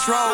control.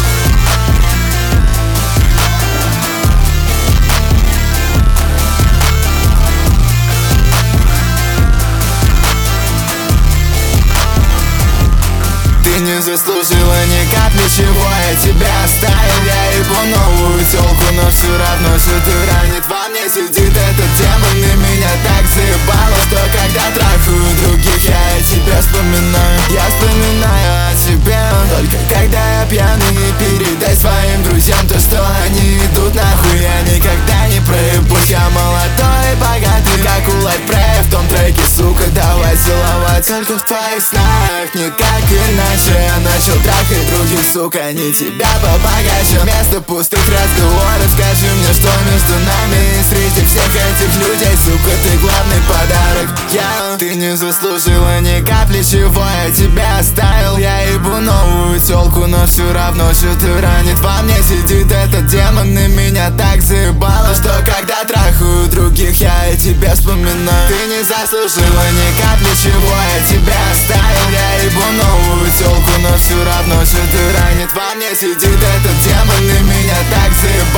Ты не заслужила ни капли, чего я тебя оставил. Я ебу новую тёлку, но все равно что-то ранит во мне. Сидит этот демон и меня так заебало, что когда трахаю других, я о тебе вспоминаю. Я вспоминаю о тебе только когда я пьяный. И передай своим друзьям то, что они идут нахуй. Я никогда не проебусь, я молодой и богатый, как у Лайтпрея в том треке, сука. Давай целовать только в твоих снах, никак иначе. Я начал трахать других, сука, не тебя побогаче. Вместо пустых разговоров скажи мне, что между нами. И среди всех этих людей, сука, ты главный подарок. Ты не заслужила ни капли, чего я тебя оставил. Я ебу новую тёлку, но все равно что-то ранит во мне. Сидит этот демон и меня так заебало, что когда трахаю других, я о тебе вспоминаю. Ты не заслужила ни капли, чего я тебя оставил. Я ебу новую тёлку, но все равно что-то ранит во мне. Сидит этот демон и меня так заебало,